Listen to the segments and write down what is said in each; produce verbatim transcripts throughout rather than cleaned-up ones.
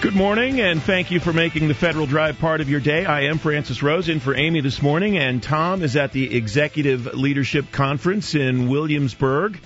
Good morning, and thank you for making the Federal Drive part of your day. I am Francis Rose, in for Amy this morning, and Tom is at the Executive Leadership Conference in Williamsburg.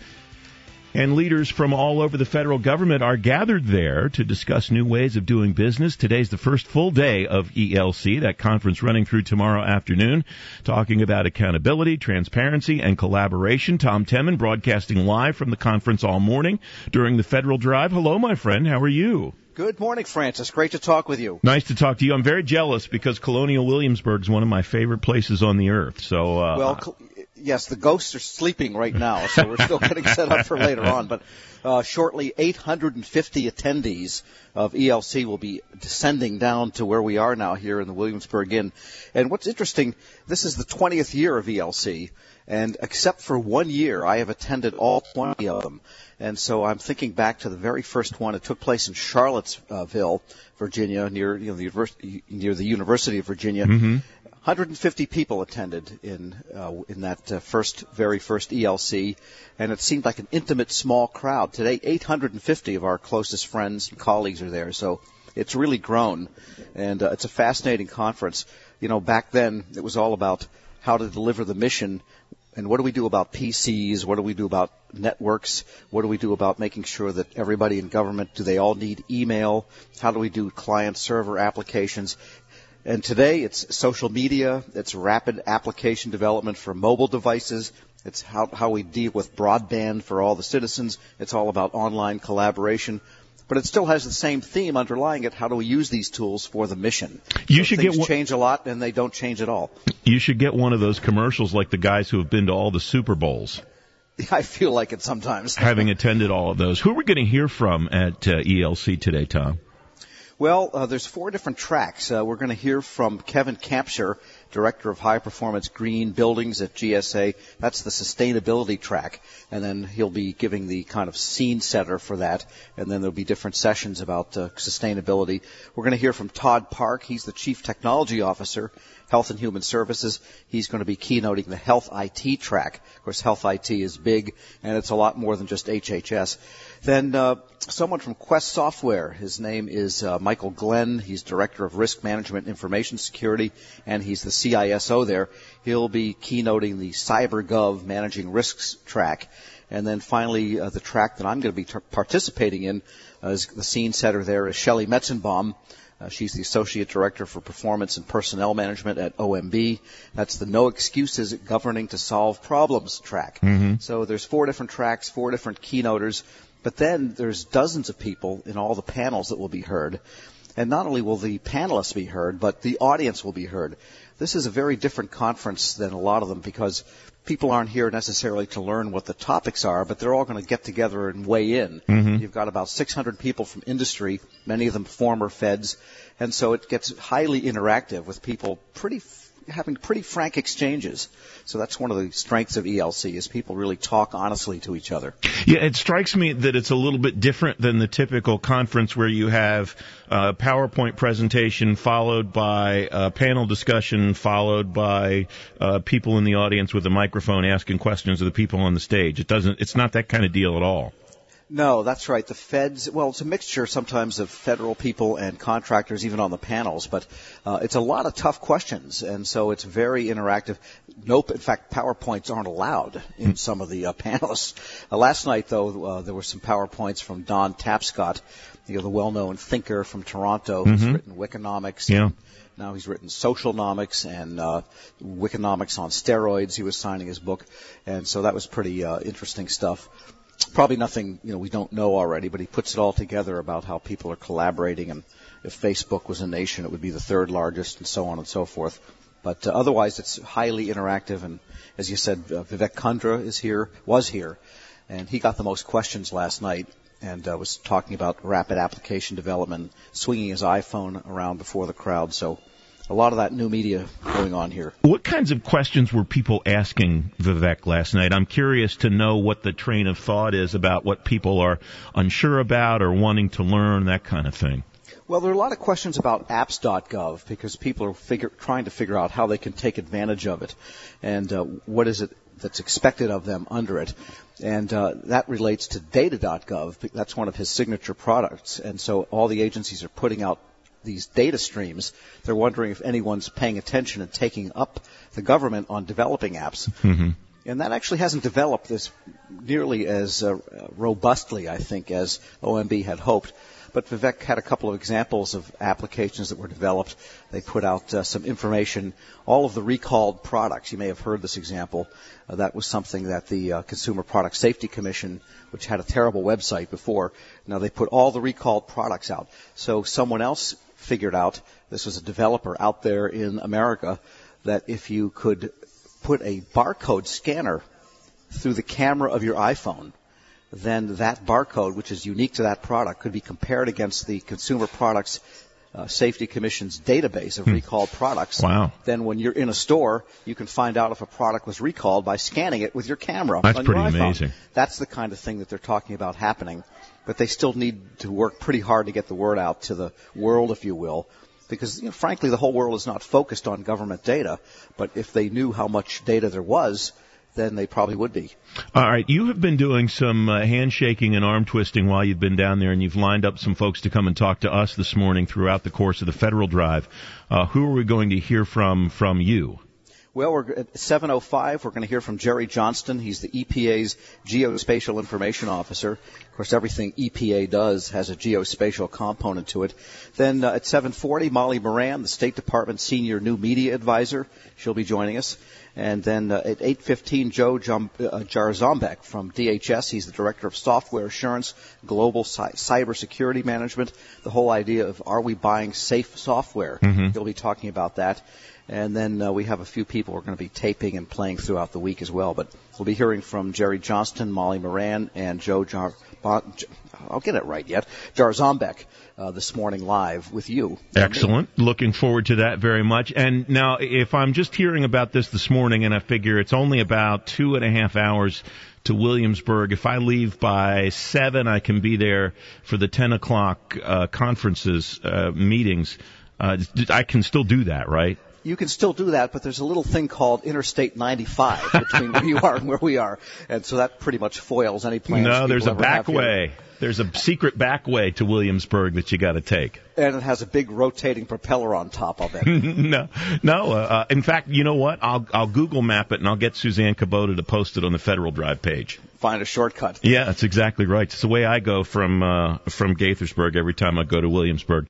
And leaders from all over the federal government are gathered there to discuss new ways of doing business. Today's the first full day of E L C, that conference running through tomorrow afternoon, talking about accountability, transparency, and collaboration. Tom Temin broadcasting live from the conference all morning during the Federal Drive. Hello, my friend. How are you? Good morning, Francis. Great to talk with you. Nice to talk to you. I'm very jealous because Colonial Williamsburg is one of my favorite places on the earth. So, uh, well, yes, the ghosts are sleeping right now, so we're still getting set up for later on. But uh, shortly, eight hundred fifty attendees of E L C will be descending down to where we are now here in the Williamsburg Inn. And what's interesting, this is the twentieth year of E L C, and except for one year, I have attended all twenty of them. And so I'm thinking back to the very first one. It took place in Charlottesville, Virginia, near you know the university, near the University of Virginia. Mm-hmm. one hundred fifty people attended in uh, in that uh, first, very first E L C, and it seemed like an intimate, small crowd. Today, eight hundred fifty of our closest friends and colleagues are there, so it's really grown, and uh, it's a fascinating conference. You know, back then it was all about how to deliver the mission. And what do we do about P Cs? What do we do about networks? What do we do about making sure that everybody in government, do they all need email? How do we do client-server applications? And today it's social media. It's rapid application development for mobile devices. It's how, how we deal with broadband for all the citizens. It's all about online collaboration. But it still has the same theme underlying it. How do we use these tools for the mission? You so should things get one, change a lot, and they don't change at all. You should get one of those commercials like the guys who have been to all the Super Bowls. I feel like it sometimes. Having attended all of those. Who are we going to hear from at uh, E L C today, Tom? Well, uh, there's four different tracks. Uh, we're going to hear from Kevin Kampscher, Director of High Performance Green Buildings at G S A. That's the sustainability track. And then he'll be giving the kind of scene setter for that. And then there'll be different sessions about uh, sustainability. We're going to hear from Todd Park. He's the Chief Technology Officer, Health and Human Services. He's going to be keynoting the Health I T track. Of course, Health I T is big, and it's a lot more than just H H S. Then uh, someone from Quest Software. His name is uh, Michael Glenn. He's Director of Risk Management and Information Security, and he's the C I S O there. He'll be keynoting the CyberGov Managing Risks track. And then finally, uh, the track that I'm going to be t- participating in, uh, is the scene setter there is Shelley Metzenbaum. Uh, she's the Associate Director for Performance and Personnel Management at O M B. That's the No Excuses Governing to Solve Problems track. Mm-hmm. So there's four different tracks, four different keynoters. But then there's dozens of people in all the panels that will be heard. And not only will the panelists be heard, but the audience will be heard. This is a very different conference than a lot of them because people aren't here necessarily to learn what the topics are, but they're all going to get together and weigh in. Mm-hmm. You've got about six hundred people from industry, many of them former feds, and so it gets highly interactive with people pretty having pretty frank exchanges. So that's one of the strengths of E L C is people really talk honestly to each other. Yeah, it strikes me that it's a little bit different than the typical conference where you have a PowerPoint presentation followed by a panel discussion followed by uh, people in the audience with a microphone asking questions of the people on the stage. It doesn't. It's not that kind of deal at all. No, that's right. The feds, well, it's a mixture sometimes of federal people and contractors even on the panels, but uh, it's a lot of tough questions, and so it's very interactive. Nope, in fact, PowerPoints aren't allowed in some of the uh, panels. Uh, last night, though, uh, there were some PowerPoints from Don Tapscott, you know, the well-known thinker from Toronto who's mm-hmm. written Wikinomics. Yeah. Now he's written Socialnomics and uh, Wikinomics on steroids. He was signing his book, and so that was pretty uh, interesting stuff. Probably nothing, you know, we don't know already, but he puts it all together about how people are collaborating, and if Facebook was a nation, it would be the third largest, and so on and so forth. But uh, otherwise, it's highly interactive, and as you said, uh, Vivek Kundra is here, was here, and he got the most questions last night, and uh, was talking about rapid application development, swinging his iPhone around before the crowd, so a lot of that new media going on here. What kinds of questions were people asking Vivek last night? I'm curious to know what the train of thought is about what people are unsure about or wanting to learn, that kind of thing. Well, there are a lot of questions about apps dot gov because people are figure, trying to figure out how they can take advantage of it and uh, what is it that's expected of them under it. And uh, that relates to data dot gov. That's one of his signature products. And so all the agencies are putting out these data streams. They're wondering if anyone's paying attention and taking up the government on developing apps. Mm-hmm. And that actually hasn't developed as nearly as uh, robustly, I think, as O M B had hoped. But Vivek had a couple of examples of applications that were developed. They put out uh, some information, all of the recalled products. You may have heard this example. Uh, that was something that the uh, Consumer Product Safety Commission, which had a terrible website before, now they put all the recalled products out. So someone else figured out, this was a developer out there in America, that if you could put a barcode scanner through the camera of your iPhone, then that barcode, which is unique to that product, could be compared against the Consumer Products uh, Safety Commission's database of hmm. recalled products. Wow. Then when you're in a store, you can find out if a product was recalled by scanning it with your camera That's on your pretty iPhone. Amazing. That's the kind of thing that they're talking about happening. But they still need to work pretty hard to get the word out to the world, if you will, because, you know, frankly, the whole world is not focused on government data. But if they knew how much data there was, then they probably would be. All right. You have been doing some uh, handshaking and arm twisting while you've been down there, and you've lined up some folks to come and talk to us this morning throughout the course of the Federal Drive. Uh, who are we going to hear from from you? Well, we're at seven oh five. We're going to hear from Jerry Johnston. He's the E P A's Geospatial Information Officer. Of course, everything E P A does has a geospatial component to it. Then uh, at seven forty, Molly Moran, the State Department Senior New Media Advisor. She'll be joining us. And then uh, at eight fifteen, Joe Jum- uh, Jarzombek from D H S. He's the Director of Software Assurance, Global Cy- Cybersecurity Management. The whole idea of are we buying safe software? Mm-hmm. He'll be talking about that. And then uh, we have a few people we're going to be taping and playing throughout the week as well. But we'll be hearing from Jerry Johnston, Molly Moran, and Joe Jar... I'll get it right yet. Jarzombek uh, this morning live with you. Excellent. Looking forward to that very much. And now, if I'm just hearing about this this morning, and I figure it's only about two and a half hours to Williamsburg, if I leave by seven, I can be there for the ten o'clock uh, conferences, uh, meetings. Uh, I can still do that, right? You can still do that, but there's a little thing called Interstate ninety-five between where you are and where we are, and so that pretty much foils any plans. No, there's a ever back have way. Here. There's a secret back way to Williamsburg that you got to take. And it has a big rotating propeller on top of it. no, no. Uh, in fact, you know what? I'll I'll Google map it and I'll get Suzanne Kubota to post it on the Federal Drive page. Find a shortcut. Yeah, that's exactly right. It's the way I go from uh, from Gaithersburg every time I go to Williamsburg.